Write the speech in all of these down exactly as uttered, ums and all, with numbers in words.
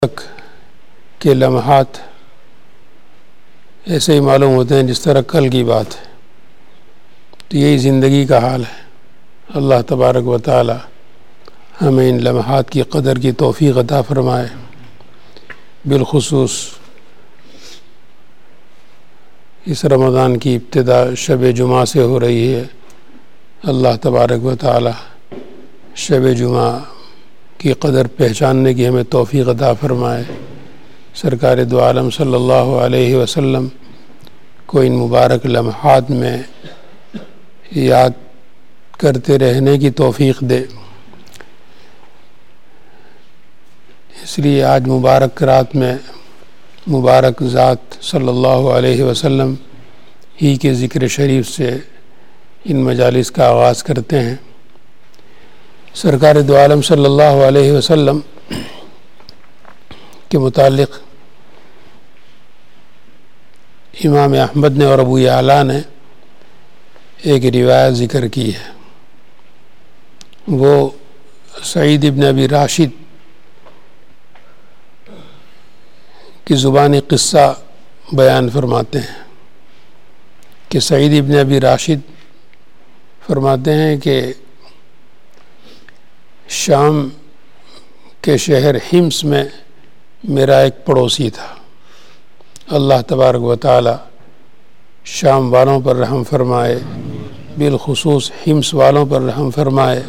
تک کے لمحات ایسے ہی معلوم ہوتے ہیں جس طرح کل کی بات ہے. تو یہی زندگی کا حال ہے. اللہ تبارک و تعالی ہمیں ان لمحات کی قدر کی توفیق عطا فرمائے. بالخصوص اس رمضان کی ابتدا شب جمعہ سے ہو رہی ہے. اللہ تبارک و تعالی شب جمعہ کی قدر پہچاننے کی ہمیں توفیق عطا فرمائے. سرکار دو عالم صلی اللہ علیہ وسلم کو ان مبارک لمحات میں یاد کرتے رہنے کی توفیق دے. اس لیے آج مبارک رات میں مبارک ذات صلی اللہ علیہ وسلم ہی کے ذکر شریف سے ان مجالس کا آغاز کرتے ہیں. سرکار دو عالم صلی اللہ علیہ وسلم کے متعلق امام احمد نے اور ابو یعلا نے ایک روایت ذکر کی ہے. وہ سعید ابن ابی راشد کی زبانی قصہ بیان فرماتے ہیں کہ سعید ابن ابی راشد فرماتے ہیں کہ شام کے شہر حمص میں میرا ایک پڑوسی تھا. اللہ تبارک و تعالی شام والوں پر رحم فرمائے، بالخصوص حمص والوں پر رحم فرمائے،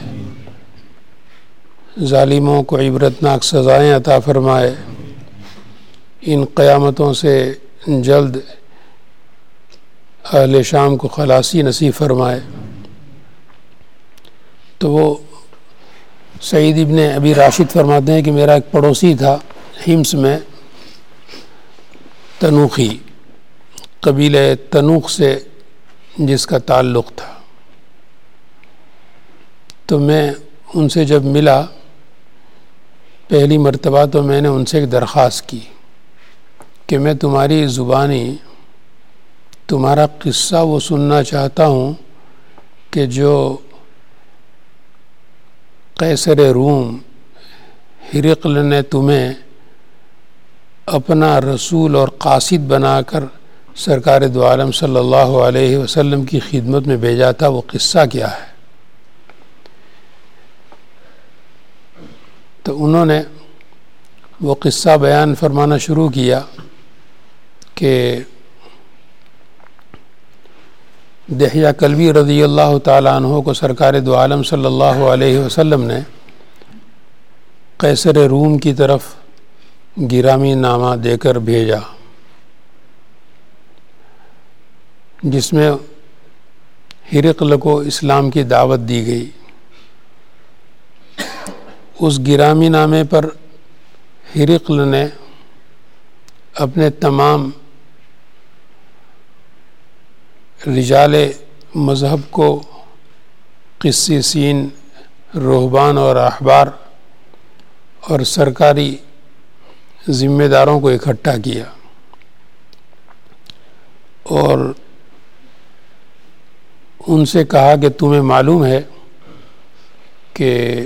ظالموں کو عبرتناک سزائیں عطا فرمائے، ان قیامتوں سے جلد اہل شام کو خلاصی نصیب فرمائے. تو وہ سعید ابن ابی راشد فرماتے ہیں کہ میرا ایک پڑوسی تھا حمص میں، تنوخی، قبیلہ تنوخ سے جس کا تعلق تھا. تو میں ان سے جب ملا پہلی مرتبہ تو میں نے ان سے ایک درخواست کی کہ میں تمہاری زبانی تمہارا قصہ وہ سننا چاہتا ہوں کہ جو قیصر روم ہرقل نے تمہیں اپنا رسول اور قاصد بنا کر سرکار دو عالم صلی اللہ علیہ وسلم کی خدمت میں بھیجا تھا، وہ قصہ کیا ہے؟ تو انہوں نے وہ قصہ بیان فرمانا شروع کیا کہ دحیہ کلبی رضی اللہ تعالیٰ عنہ کو سرکار دو عالم صلی اللہ علیہ وسلم نے قیصر روم کی طرف گرامی نامہ دے کر بھیجا، جس میں ہرقل کو اسلام کی دعوت دی گئی. اس گرامی نامے پر ہرقل نے اپنے تمام رجال مذہب کو، قسیسین، رہبان اور احبار اور سرکاری ذمہ داروں کو اکٹھا کیا اور ان سے کہا کہ تمہیں معلوم ہے کہ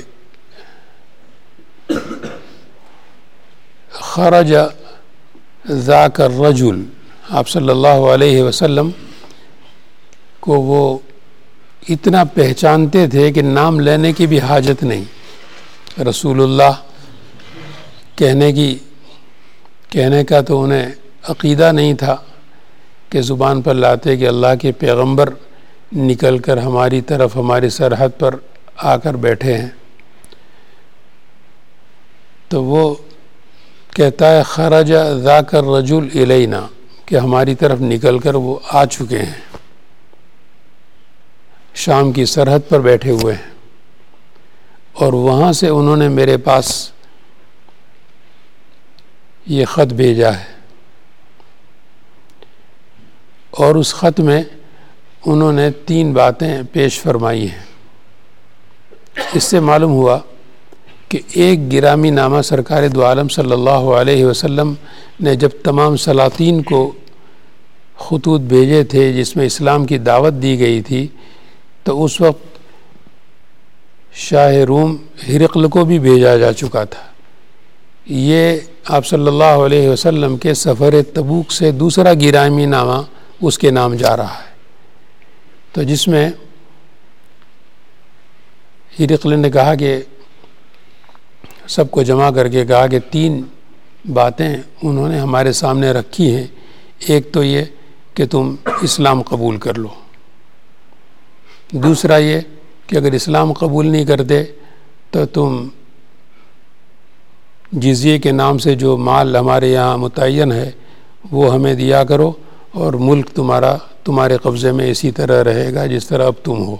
خرج ذاک الرجل، آپ صلی اللہ علیہ وسلم کو وہ اتنا پہچانتے تھے کہ نام لینے کی بھی حاجت نہیں. رسول اللہ کہنے کی کہنے کا تو انہیں عقیدہ نہیں تھا کہ زبان پر لاتے کہ اللہ کے پیغمبر نکل کر ہماری طرف ہماری سرحد پر آ کر بیٹھے ہیں. تو وہ کہتا ہے خرج ذاک الرجل الینا، کہ ہماری طرف نکل کر وہ آ چکے ہیں، شام کی سرحد پر بیٹھے ہوئے ہیں، اور وہاں سے انہوں نے میرے پاس یہ خط بھیجا ہے. اور اس خط میں انہوں نے تین باتیں پیش فرمائی ہیں. اس سے معلوم ہوا کہ ایک گرامی نامہ سرکار دو عالم صلی اللہ علیہ وسلم نے جب تمام سلاطین کو خطوط بھیجے تھے جس میں اسلام کی دعوت دی گئی تھی، تو اس وقت شاہ روم ہرقل کو بھی بھیجا جا چکا تھا. یہ آپ صلی اللہ علیہ وسلم کے سفر تبوک سے دوسرا گرامی نامہ اس کے نام جا رہا ہے، تو جس میں ہرقل نے کہا کہ سب کو جمع کر کے کہا کہ تین باتیں انہوں نے ہمارے سامنے رکھی ہیں. ایک تو یہ کہ تم اسلام قبول کر لو، دوسرا یہ کہ اگر اسلام قبول نہیں کرتے تو تم جزیے کے نام سے جو مال ہمارے یہاں متعین ہے وہ ہمیں دیا کرو، اور ملک تمہارا تمہارے قبضے میں اسی طرح رہے گا جس طرح اب تم ہو،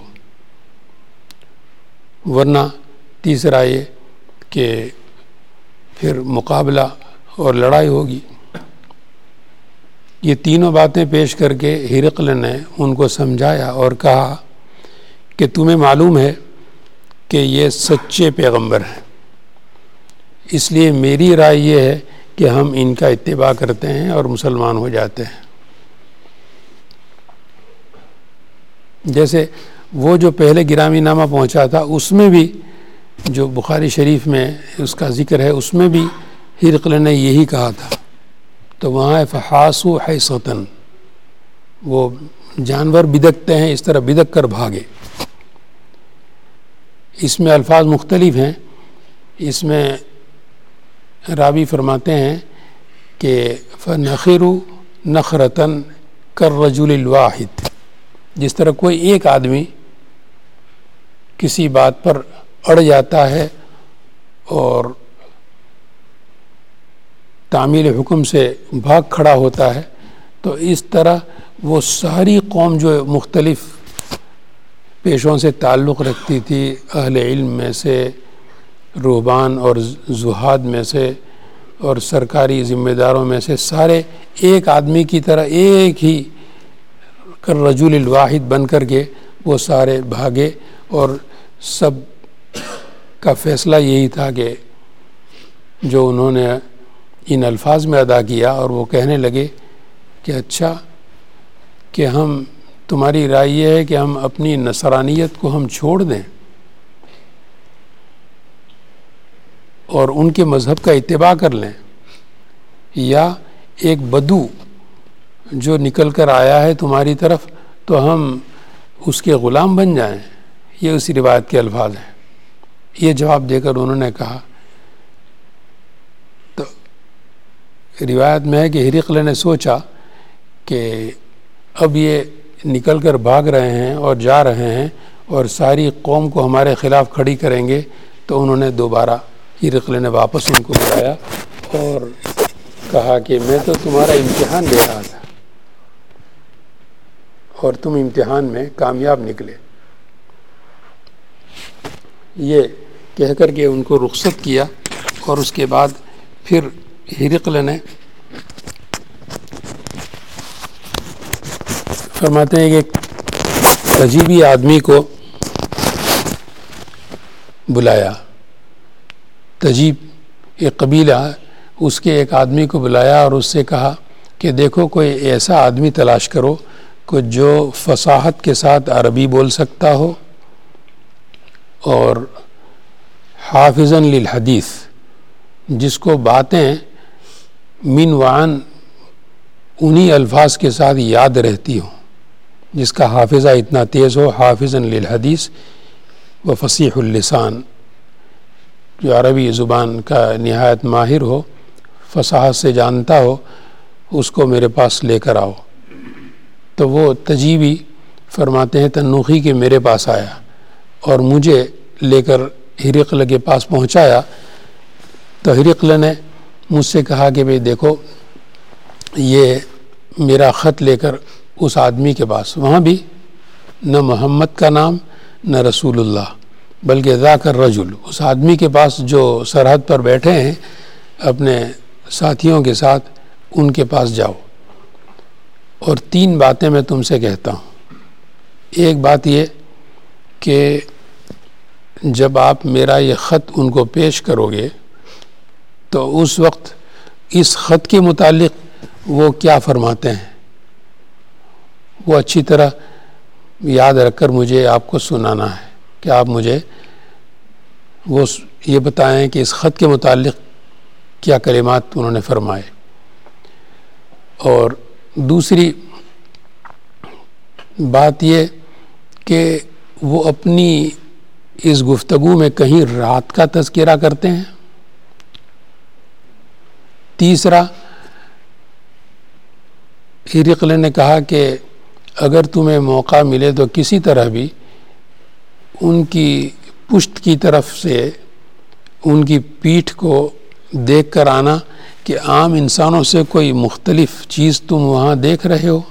ورنہ تیسرا یہ کہ پھر مقابلہ اور لڑائی ہوگی. یہ تینوں باتیں پیش کر کے ہرقل نے ان کو سمجھایا اور کہا کہ تمہیں معلوم ہے کہ یہ سچے پیغمبر ہیں، اس لیے میری رائے یہ ہے کہ ہم ان کا اتباع کرتے ہیں اور مسلمان ہو جاتے ہیں. جیسے وہ جو پہلے گرامی نامہ پہنچا تھا اس میں بھی جو بخاری شریف میں اس کا ذکر ہے اس میں بھی ہرقل نے یہی کہا تھا. تو وہاں فحاسو حیصتن، وہ جانور بدکتے ہیں اس طرح بدک کر بھاگے. اس میں الفاظ مختلف ہیں. اس میں راوی فرماتے ہیں کہ فنخروا نخرتن کالرجل الواحد، جس طرح کوئی ایک آدمی کسی بات پر اڑ جاتا ہے اور تعمیل حکم سے بھاگ کھڑا ہوتا ہے، تو اس طرح وہ ساری قوم جو مختلف پیشوں سے تعلق رکھتی تھی، اہل علم میں سے، رہبان اور زہاد میں سے، اور سرکاری ذمہ داروں میں سے، سارے ایک آدمی کی طرح ایک ہی کالرجل الواحد بن کر کے وہ سارے بھاگے. اور سب کا فیصلہ یہی تھا کہ جو انہوں نے ان الفاظ میں ادا کیا، اور وہ کہنے لگے کہ اچھا کہ ہم تمہاری رائے یہ ہے کہ ہم اپنی نصرانیت کو ہم چھوڑ دیں اور ان کے مذہب کا اتباع کر لیں، یا ایک بدو جو نکل کر آیا ہے تمہاری طرف تو ہم اس کے غلام بن جائیں. یہ اسی روایت کے الفاظ ہیں. یہ جواب دے کر انہوں نے کہا، تو روایت میں ہے کہ ہرقل نے سوچا کہ اب یہ نکل کر بھاگ رہے ہیں اور جا رہے ہیں اور ساری قوم کو ہمارے خلاف کھڑی کریں گے، تو انہوں نے دوبارہ ہرقل نے واپس ان کو بلایا اور کہا کہ میں تو تمہارا امتحان لے رہا تھا اور تم امتحان میں کامیاب نکلے. یہ کہہ کر کے ان کو رخصت کیا، اور اس کے بعد پھر ہرقل نے فرماتے ہیں کہ ایک عجیبی آدمی کو بلایا. تجیب ایک قبیلہ، اس کے ایک آدمی کو بلایا اور اس سے کہا کہ دیکھو کوئی ایسا آدمی تلاش کرو کہ جو فصاحت کے ساتھ عربی بول سکتا ہو اور حافظاً للحدیث، جس کو باتیں من وعن انہی الفاظ کے ساتھ یاد رہتی ہوں، جس کا حافظہ اتنا تیز ہو، حافظاً للحدیث و فصیح اللسان، جو عربی زبان کا نہایت ماہر ہو، فصاحت سے جانتا ہو، اس کو میرے پاس لے کر آؤ. تو وہ تجیبی فرماتے ہیں تنوخی کہ میرے پاس آیا اور مجھے لے کر ہرقل کے پاس پہنچایا. تو ہرقل نے مجھ سے کہا کہ بھئی دیکھو یہ میرا خط لے کر اس آدمی کے پاس، وہاں بھی نہ محمد کا نام نہ رسول اللہ بلکہ ذاک الرجل، اس آدمی کے پاس جو سرحد پر بیٹھے ہیں اپنے ساتھیوں کے ساتھ، ان کے پاس جاؤ اور تین باتیں میں تم سے کہتا ہوں. ایک بات یہ کہ جب آپ میرا یہ خط ان کو پیش کرو گے تو اس وقت اس خط کے متعلق وہ کیا فرماتے ہیں وہ اچھی طرح یاد رکھ کر مجھے آپ کو سنانا ہے، کہ آپ مجھے وہ یہ بتائیں کہ اس خط کے متعلق کیا کلمات انہوں نے فرمائے۔ اور دوسری بات یہ کہ وہ اپنی اس گفتگو میں کہیں رات کا تذکرہ کرتے ہیں۔ تیسرا، ہرقل نے کہا کہ اگر تمہیں موقع ملے تو کسی طرح بھی ان کی پشت کی طرف سے ان کی پیٹھ کو دیکھ کر آنا کہ عام انسانوں سے کوئی مختلف چیز تم وہاں دیکھ رہے ہو۔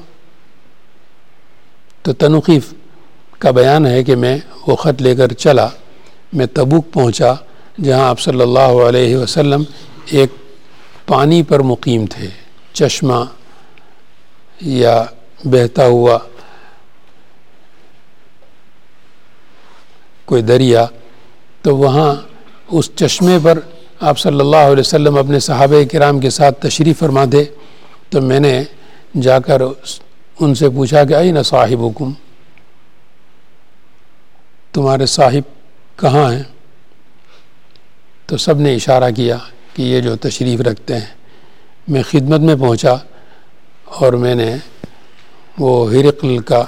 تو تنوخی کا بیان ہے کہ میں وہ خط لے کر چلا، میں تبوک پہنچا جہاں آپ صلی اللہ علیہ وسلم ایک پانی پر مقیم تھے، چشمہ یا بہتا ہوا کوئی دریا۔ تو وہاں اس چشمے پر آپ صلی اللہ علیہ وسلم اپنے صحابہ کرام کے ساتھ تشریف فرما تھے۔ تو میں نے جا کر ان سے پوچھا کہ این صاحبکم، تمہارے صاحب کہاں ہیں؟ تو سب نے اشارہ کیا کہ یہ جو تشریف رکھتے ہیں۔ میں خدمت میں پہنچا اور میں نے وہ ہرقل کا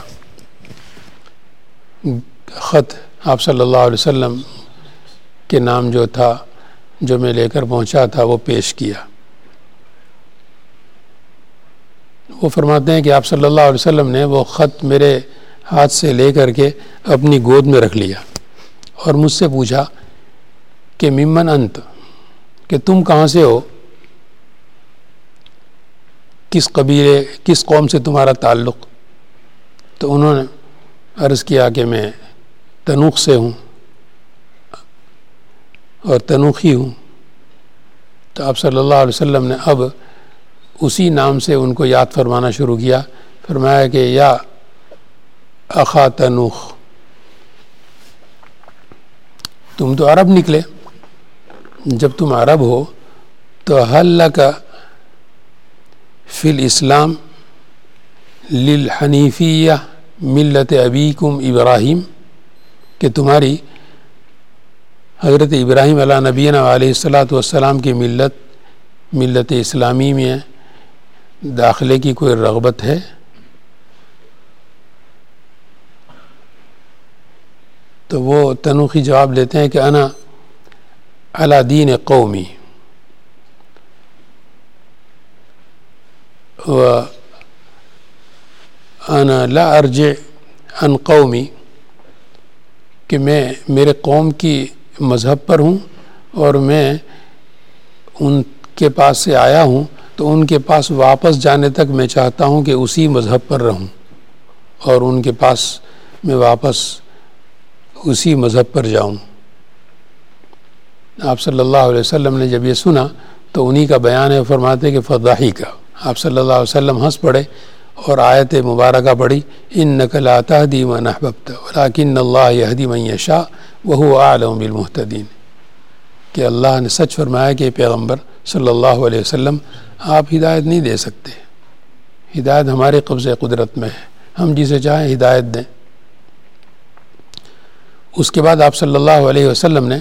خط آپ صلی اللہ علیہ وسلم کے نام جو تھا، جو میں لے کر پہنچا تھا، وہ پیش کیا۔ وہ فرماتے ہیں کہ آپ صلی اللہ علیہ وسلم نے وہ خط میرے ہاتھ سے لے کر کے اپنی گود میں رکھ لیا اور مجھ سے پوچھا کہ ممن انت، کہ تم کہاں سے ہو، کس قبیلے کس قوم سے تمہارا تعلق؟ تو انہوں نے عرض کیا کہ میں تنوخ سے ہوں اور تنوخی ہوں۔ تو آپ صلی اللہ علیہ وسلم نے اب اسی نام سے ان کو یاد فرمانا شروع کیا۔ فرمایا کہ یا اخا تنوخ، تم تو عرب نکلے، جب تم عرب ہو تو حل لک فی الاسلام للحنیفیہ ملت ابیکم ابراہیم، کہ تمہاری حضرت ابراہیم علیہ نبینا علیہ الصلاۃ والسلام کی ملت ملت اسلامی میں داخلے کی کوئی رغبت ہے؟ تو وہ تنوخی جواب دیتے ہیں کہ انا علی دین قومی و انا لا ارجع عن قومی، کہ میں میرے قوم کی مذہب پر ہوں اور میں ان کے پاس سے آیا ہوں، تو ان کے پاس واپس جانے تک میں چاہتا ہوں کہ اسی مذہب پر رہوں اور ان کے پاس میں واپس اسی مذہب پر جاؤں۔ آپ صلی اللہ علیہ وسلم نے جب یہ سنا تو انہی کا بیان ہے، فرماتے کہ فضحک، آپ صلی اللہ علیہ وسلم ہنس پڑے اور آیت مبارکہ پڑھی، انک لا تہدی من احببت ولکن اللہ یہدی من یشاء وہو اعلم بالمہتدین، کہ اللہ نے سچ فرمایا کہ پیغمبر صلی اللہ علیہ وسلم آپ ہدایت نہیں دے سکتے، ہدایت ہمارے قبضہ قدرت میں ہے، ہم جسے چاہیں ہدایت دیں۔ اس کے بعد آپ صلی اللہ علیہ وسلم نے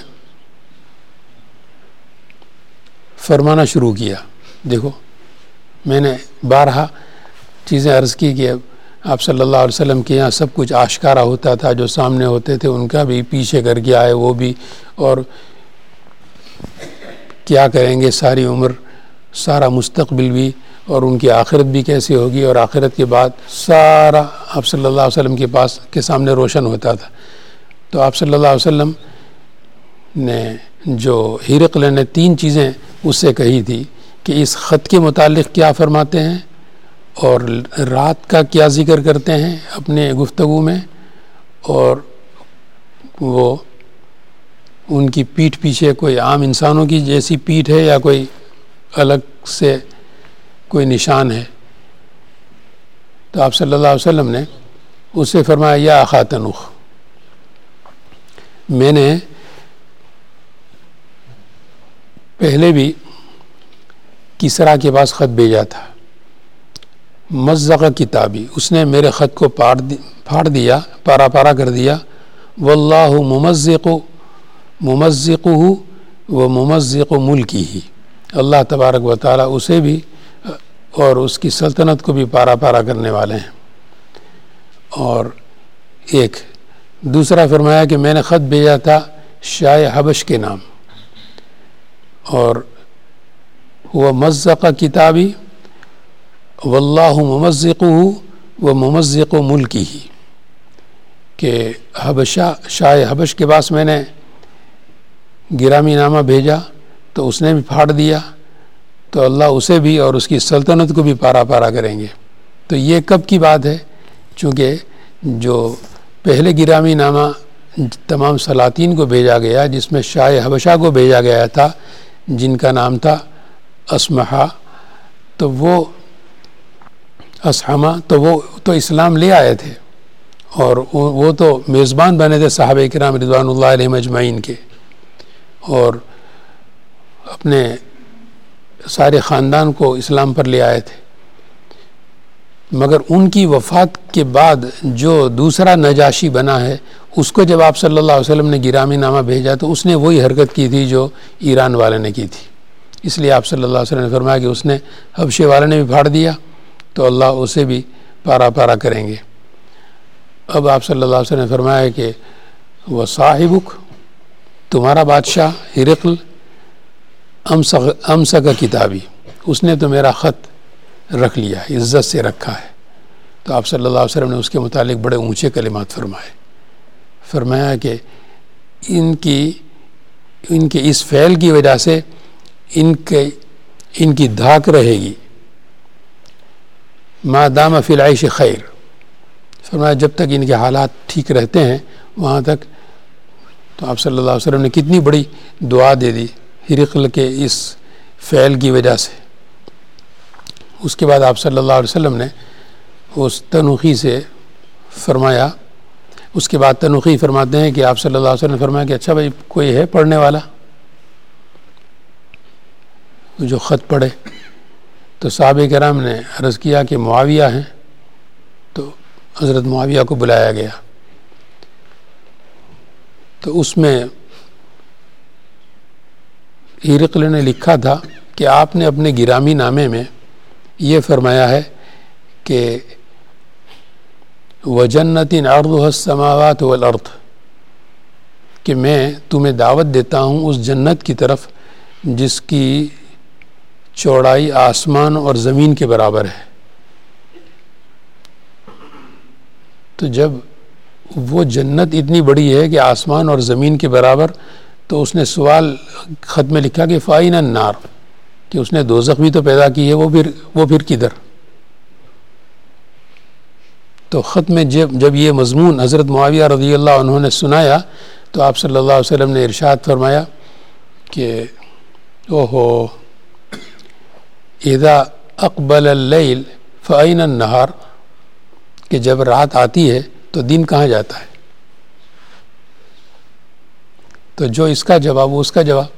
فرمانا شروع کیا۔ دیکھو میں نے بارہا چیزیں عرض کی کہ آپ صلی اللہ علیہ وسلم کے یہاں سب کچھ آشکارا ہوتا تھا، جو سامنے ہوتے تھے ان کا بھی پیچھے کر کے آئے وہ بھی، اور کیا کریں گے ساری عمر، سارا مستقبل بھی، اور ان کی آخرت بھی کیسے ہوگی، اور آخرت کے بعد سارا آپ صلی اللہ علیہ وسلم کے پاس کے سامنے روشن ہوتا تھا۔ تو آپ صلی اللہ علیہ وسلم نے جو ہرقل نے تین چیزیں اس سے کہی تھی کہ اس خط کے متعلق کیا فرماتے ہیں اور رات کا کیا ذکر کرتے ہیں اپنے گفتگو میں، اور وہ ان کی پیٹھ پیچھے کوئی عام انسانوں کی جیسی پیٹھ ہے یا کوئی الگ سے کوئی نشان ہے۔ تو آپ صلی اللہ علیہ وسلم نے اس سے فرمایا یا اخا تنوخ، میں نے پہلے بھی کسرا کے پاس خط بھیجا تھا، مزق کتابی، اس نے میرے خط کو پھاڑ دیا، پارا پارا کر دیا، واللہ ممزق ممزقہ و ممزق ملکی ہی، اللہ تبارک و تعالیٰ اسے بھی اور اس کی سلطنت کو بھی پارا پارا کرنے والے ہیں۔ اور ایک دوسرا فرمایا کہ میں نے خط بھیجا تھا شاہ حبش کے نام، اور وہ مزق کتابی واللہ ممزقہ و ممزق ملکی، کہ حبشہ شاہ حبش کے پاس میں نے گرامی نامہ بھیجا تو اس نے بھی پھاڑ دیا، تو اللہ اسے بھی اور اس کی سلطنت کو بھی پارا پارا کریں گے۔ تو یہ کب کی بات ہے؟ چونکہ جو پہلے گرامی نامہ تمام سلاطین کو بھیجا گیا، جس میں شاہ حبشہ کو بھیجا گیا تھا جن کا نام تھا اسمحہ، تو وہ اسحمہ تو وہ تو اسلام لے آئے تھے، اور وہ تو میزبان بنے تھے صحابہ کرام رضوان اللہ علیہم اجمعین کے، اور اپنے سارے خاندان کو اسلام پر لے آئے تھے۔ مگر ان کی وفات کے بعد جو دوسرا نجاشی بنا ہے، اس کو جب آپ صلی اللہ علیہ وسلم نے گرامی نامہ بھیجا تو اس نے وہی حرکت کی تھی جو ایران والے نے کی تھی، اس لیے آپ صلی اللہ علیہ وسلم نے فرمایا کہ اس نے حبشے والے نے بھی پھاڑ دیا تو اللہ اسے بھی پارا پارا کریں گے۔ اب آپ صلی اللہ علیہ وسلم نے فرمایا کہ وہ صاحبک، تمہارا بادشاہ ہرقل، امسک امسک کتابی، اس نے تو میرا خط رکھ لیا، عزت سے رکھا ہے۔ تو آپ صلی اللہ علیہ وسلم نے اس کے متعلق بڑے اونچے کلمات فرمائے، فرمایا کہ ان کی ان کے اس فعل کی وجہ سے ان کے ان کی دھاک رہے گی، ما دام فی العیش خیر، فرمایا جب تک ان کے حالات ٹھیک رہتے ہیں وہاں تک۔ تو آپ صلی اللہ علیہ وسلم نے کتنی بڑی دعا دے دی ہرقل کے اس فعل کی وجہ سے۔ اس کے بعد آپ صلی اللہ علیہ وسلم نے اس تنوخی سے فرمایا، اس کے بعد تنوخی فرماتے ہیں کہ آپ صلی اللہ علیہ وسلم نے فرمایا کہ اچھا بھائی کوئی ہے پڑھنے والا جو خط پڑھے؟ تو صحابہ کرام نے عرض کیا کہ معاویہ ہیں، تو حضرت معاویہ کو بلایا گیا۔ تو اس میں ہرقل نے لکھا تھا کہ آپ نے اپنے گرامی نامے میں یہ فرمایا ہے کہ وَجَنَّةٍ عَرْضُهَا السَّمَاوَاتُ وَالْأَرْضُ، کہ میں تمہیں دعوت دیتا ہوں اس جنت کی طرف جس کی چوڑائی آسمان اور زمین کے برابر ہے۔ تو جب وہ جنت اتنی بڑی ہے کہ آسمان اور زمین کے برابر، تو اس نے سوال خط میں لکھا کہ فائن النار، کہ اس نے دوزخ بھی تو پیدا کی ہے، وہ پھر وہ پھر کدھر؟ تو خط میں جب جب یہ مضمون حضرت معاویہ رضی اللہ عنہ نے سنایا تو آپ صلی اللہ علیہ وسلم نے ارشاد فرمایا کہ اوہو اذا اقبل اللیل فائن النہار، کہ جب رات آتی ہے تو دن کہاں جاتا ہے؟ تو جو اس کا جواب وہ اس کا جواب۔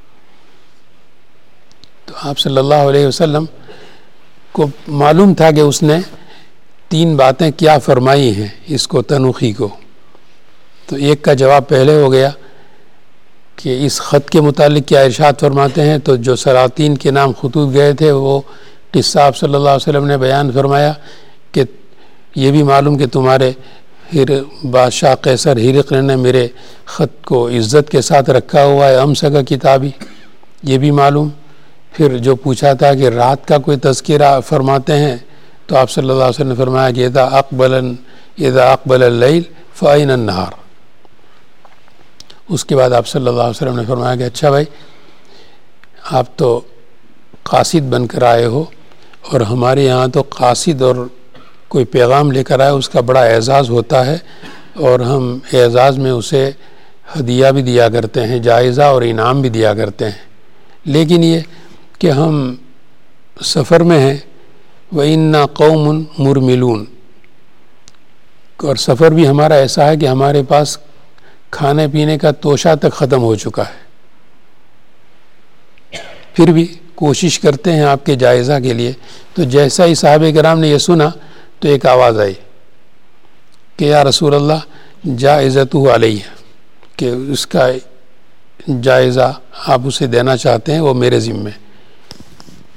تو آپ صلی اللہ علیہ وسلم کو معلوم تھا کہ اس نے تین باتیں کیا فرمائی ہیں اس کو تنوخی کو۔ تو ایک کا جواب پہلے ہو گیا کہ اس خط کے متعلق کیا ارشاد فرماتے ہیں، تو جو سلاطین کے نام خطوط گئے تھے وہ قصہ آپ صلی اللہ علیہ وسلم نے بیان فرمایا کہ یہ بھی معلوم کہ تمہارے بادشاہ قیصر ہرقل نے میرے خط کو عزت کے ساتھ رکھا ہوا ہے، امسک کتابی، یہ بھی معلوم۔ پھر جو پوچھا تھا کہ رات کا کوئی تذکرہ فرماتے ہیں، تو آپ صلی اللہ علیہ وسلم نے فرمایا کہ اذا اقبل اذا اقبل اللیل فائن النہار۔ اس کے بعد آپ صلی اللہ علیہ وسلم نے فرمایا کہ اچھا بھائی آپ تو قاصد بن کر آئے ہو، اور ہمارے یہاں تو قاصد اور کوئی پیغام لے کر آئے اس کا بڑا اعزاز ہوتا ہے، اور ہم اعزاز میں اسے ہدیہ بھی دیا کرتے ہیں، جائزہ اور انعام بھی دیا کرتے ہیں، لیکن یہ کہ ہم سفر میں ہیں، وَإِنَّا قَوْمٌ مُرْمِلُونَ، اور سفر بھی ہمارا ایسا ہے کہ ہمارے پاس کھانے پینے کا توشہ تک ختم ہو چکا ہے، پھر بھی کوشش کرتے ہیں آپ کے جائزہ کے لیے۔ تو جیسا ہی صحابہ کرام نے یہ سنا تو ایک آواز آئی کہ یا رسول اللہ جائزتہ علیہ، کہ اس کا جائزہ آپ اسے دینا چاہتے ہیں، وہ میرے ذمے۔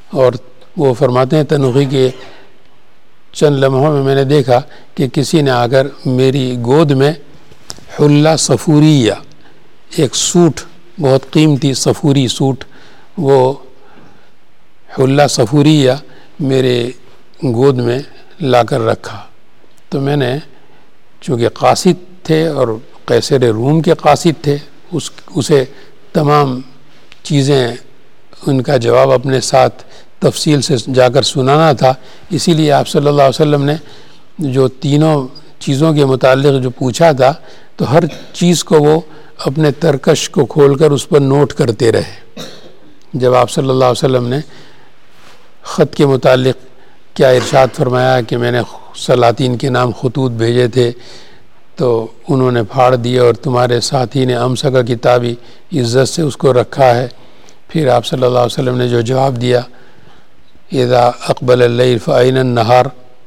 اور وہ فرماتے ہیں تنوخی کے چند لمحوں میں میں نے دیکھا کہ کسی نے آ کر میری گود میں حلہ صفوریہ، ایک سوٹ، بہت قیمتی صفوری سوٹ، وہ حلہ صفوریہ میرے گود میں لا کر رکھا۔ تو میں نے، چونکہ قاصد تھے اور قیصر روم کے قاصد تھے، اس اسے تمام چیزیں، ان کا جواب اپنے ساتھ تفصیل سے جا کر سنانا تھا، اسی لیے آپ صلی اللہ علیہ وسلم نے جو تینوں چیزوں کے متعلق جو پوچھا تھا تو ہر چیز کو وہ اپنے ترکش کو کھول کر اس پر نوٹ کرتے رہے۔ جب آپ صلی اللہ علیہ وسلم نے خط کے متعلق کیا ارشاد فرمایا کہ میں نے سلاطین کے نام خطوط بھیجے تھے تو انہوں نے پھاڑ دیے اور تمہارے ساتھی نے امسا کا کتابی عزت سے اس کو رکھا ہے، پھر آپ صلی اللہ علیہ وسلم نے جو جواب دیا اذا اقبل اللیل فأین النہار،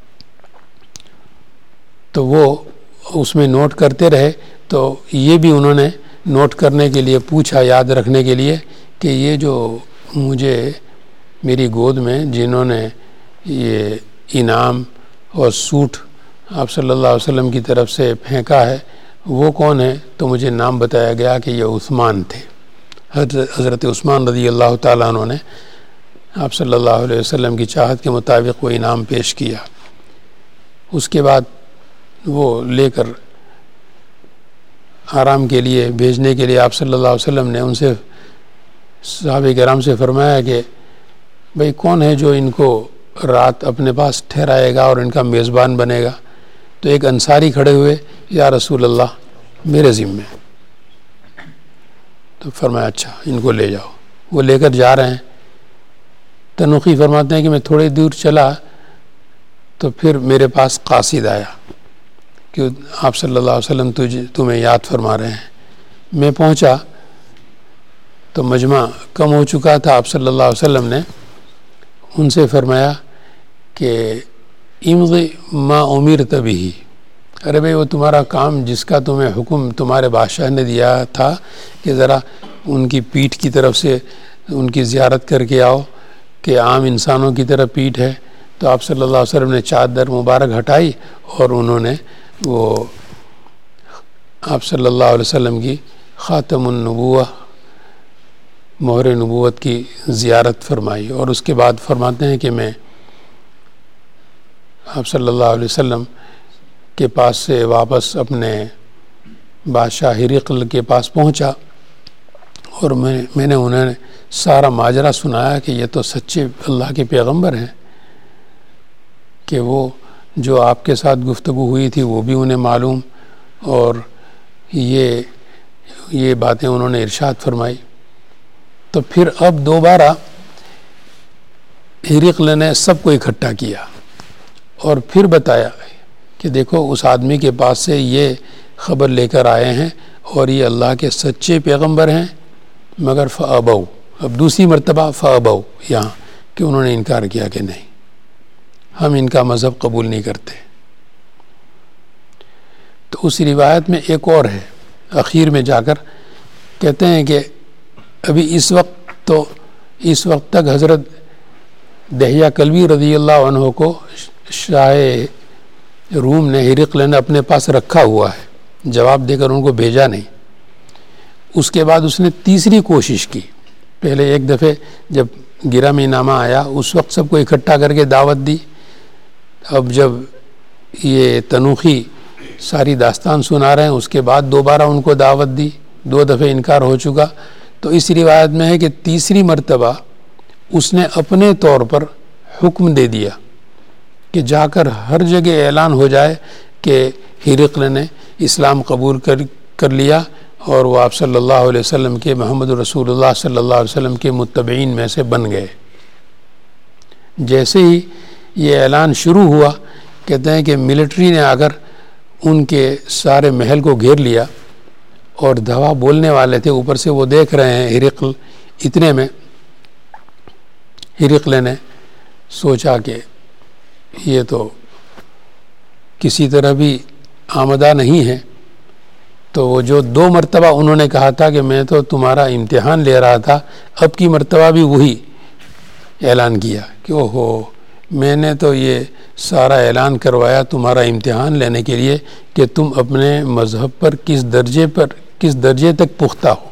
تو وہ اس میں نوٹ کرتے رہے۔ تو یہ بھی انہوں نے نوٹ کرنے کے لیے پوچھا، یاد رکھنے کے لیے، کہ یہ جو مجھے میری گود میں جنہوں نے یہ انعام اور سوٹ آپ صلی اللہ علیہ وسلم کی طرف سے پھینکا ہے وہ کون ہے؟ تو مجھے نام بتایا گیا کہ یہ عثمان تھے۔ حضرت عثمان رضی اللہ تعالیٰ عنہ نے آپ صلی اللہ علیہ وسلم کی چاہت کے مطابق وہ انعام پیش کیا۔ اس کے بعد وہ لے کر آرام کے لیے بھیجنے کے لیے آپ صلی اللہ علیہ وسلم نے ان سے، صحابہ کرام سے فرمایا کہ بھئی کون ہے جو ان کو رات اپنے پاس ٹھہرائے گا اور ان کا میزبان بنے گا؟ تو ایک انصاری کھڑے ہوئے، یا رسول اللہ میرے ذمے۔ تو فرمایا اچھا ان کو لے جاؤ۔ وہ لے کر جا رہے ہیں۔ تنوخی فرماتے ہیں کہ میں تھوڑی دور چلا تو پھر میرے پاس قاصد آیا کہ آپ صلی اللہ علیہ وسلم تجھے تمہیں یاد فرما رہے ہیں۔ میں پہنچا تو مجمع کم ہو چکا تھا۔ آپ صلی اللہ علیہ وسلم نے ان سے فرمایا کہ امضی ما امرت بہ، ارے بھئی وہ تمہارا کام جس کا تمہیں حکم تمہارے بادشاہ نے دیا تھا کہ ذرا ان کی پیٹھ کی طرف سے ان کی زیارت کر کے آؤ کہ عام انسانوں کی طرح پیٹھ ہے، تو آپ صلی اللہ علیہ وسلم نے چادر مبارک ہٹائی اور انہوں نے وہ آپ صلی اللہ علیہ وسلم کی خاتم النبوہ، مہر نبوت کی زیارت فرمائی۔ اور اس کے بعد فرماتے ہیں کہ میں آپ صلی اللہ علیہ وسلم کے پاس سے واپس اپنے بادشاہ ہرقل کے پاس پہنچا اور میں میں نے انہیں سارا ماجرا سنایا کہ یہ تو سچے اللہ کے پیغمبر ہیں، کہ وہ جو آپ کے ساتھ گفتگو ہوئی تھی وہ بھی انہیں معلوم، اور یہ یہ باتیں انہوں نے ارشاد فرمائی۔ تو پھر اب دوبارہ ہرقل نے سب کو اکٹھا کیا اور پھر بتایا کہ دیکھو اس آدمی کے پاس سے یہ خبر لے کر آئے ہیں اور یہ اللہ کے سچے پیغمبر ہیں، مگر فابوا، اب دوسری مرتبہ فابوا یہاں کہ انہوں نے انکار کیا کہ نہیں، ہم ان کا مذہب قبول نہیں کرتے۔ تو اس روایت میں ایک اور ہے، اخیر میں جا کر کہتے ہیں کہ ابھی اس وقت تو اس وقت تک حضرت دہیہ کلبی رضی اللہ عنہ کو شاہ روم نے، ہرقل نے اپنے پاس رکھا ہوا ہے، جواب دے کر ان کو بھیجا نہیں۔ اس کے بعد اس نے تیسری کوشش کی، پہلے ایک دفعہ جب گرامی نامہ آیا اس وقت سب کو اکٹھا کر کے دعوت دی، اب جب یہ تنوخی ساری داستان سنا رہے ہیں اس کے بعد دوبارہ ان کو دعوت دی، دو دفعہ انکار ہو چکا۔ تو اس روایت میں ہے کہ تیسری مرتبہ اس نے اپنے طور پر حکم دے دیا کہ جا کر ہر جگہ اعلان ہو جائے کہ ہرقل نے اسلام قبول کر کر لیا اور وہ آپ صلی اللہ علیہ وسلم کے، محمد رسول اللہ صلی اللہ علیہ وسلم کے متبعین میں سے بن گئے۔ جیسے ہی یہ اعلان شروع ہوا، کہتے ہیں کہ ملٹری نے آ کر ان کے سارے محل کو گھیر لیا اور دوا بولنے والے تھے، اوپر سے وہ دیکھ رہے ہیں ہرقل، اتنے میں ہرقل نے سوچا کہ یہ تو کسی طرح بھی آمدہ نہیں ہے، تو وہ جو دو مرتبہ انہوں نے کہا تھا کہ میں تو تمہارا امتحان لے رہا تھا، اب کی مرتبہ بھی وہی اعلان کیا کہ او ہو میں نے تو یہ سارا اعلان کروایا تمہارا امتحان لینے کے لیے کہ تم اپنے مذہب پر کس درجے پر کس درجے تک پختہ ہو،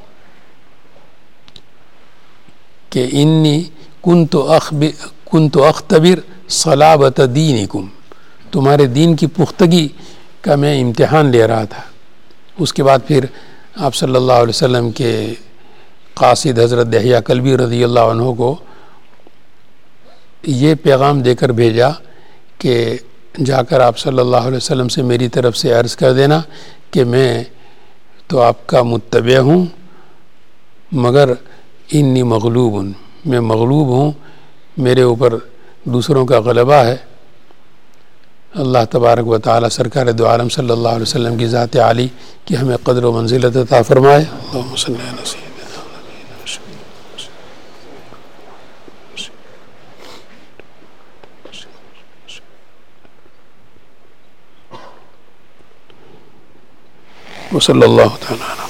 کہ انی کنت اخب کنت اختبر صلابۃ دینکم، تمہارے دین کی پختگی کا میں امتحان لے رہا تھا۔ اس کے بعد پھر آپ صلی اللہ علیہ وسلم کے قاصد حضرت دحیہ کلبی رضی اللہ عنہ کو یہ پیغام دے کر بھیجا کہ جا کر آپ صلی اللہ علیہ وسلم سے میری طرف سے عرض کر دینا کہ میں تو آپ کا متبع ہوں، مگر انی مغلوب ہوں، میں مغلوب ہوں، میرے اوپر دوسروں کا غلبہ ہے۔ اللہ تبارک و تعالی سرکار دو عالم صلی اللہ علیہ وسلم کی ذات عالی کی ہمیں قدر و منزلت عطا فرمائے۔ اللہم صلی علی سیدنا وصلی اللہ تعالی علیہ